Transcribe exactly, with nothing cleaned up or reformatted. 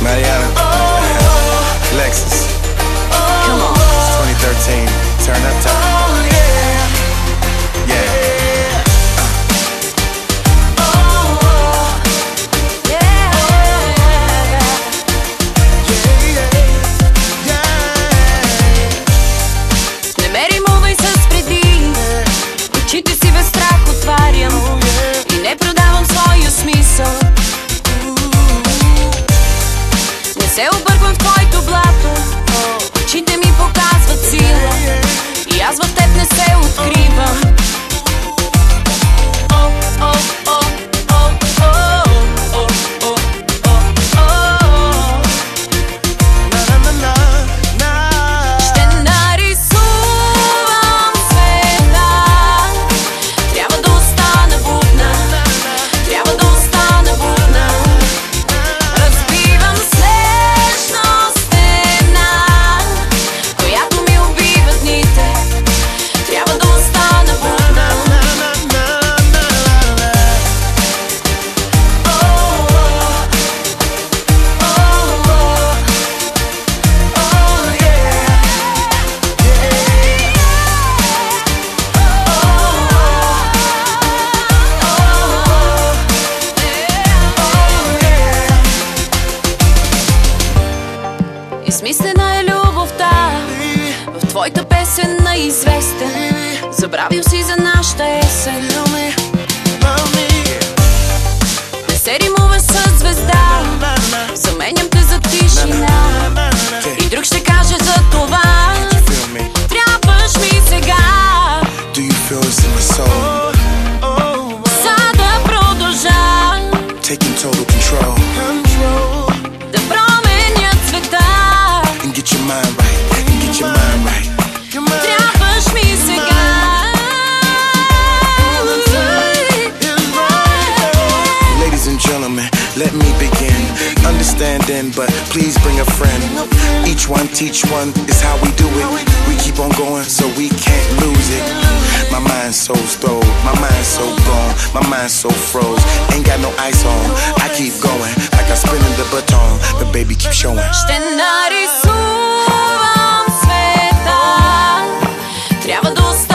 Mariana, Lexus. Come on. It's twenty thirteen. Turn up time. Yeah. Не се обърквам в твоето блато, очите ми показват сила и аз в теб не се откривам. Ще нарисувам света, трябва да остана будна, трябва да остана будна. Разбивам снежна стена, която ми убива дните, трябва да остана будна. Измислена е любовта, в твоята песен неизвестен. Забравил си за нашата есен. Не се римуваш със звезда, заменям те за тишина. И друг ще каже за това, трябваш ми сега. Do you feel this in my soul? За да продължа Taking total control. да променя света. And get your mind right. And get your mind right. Трябваш ми сега. Ladies and gentlemen, let me begin. Understanding, but please bring a friend. Each one teach one is how we do it. We keep on going so we can't lose it. My mind's so stole, my mind's so gone, my mind's so froze. Ain't got no ice on, I keep going like I'm spinning the baton. The baby keeps showing. Ще нарисувам света, трябва да остана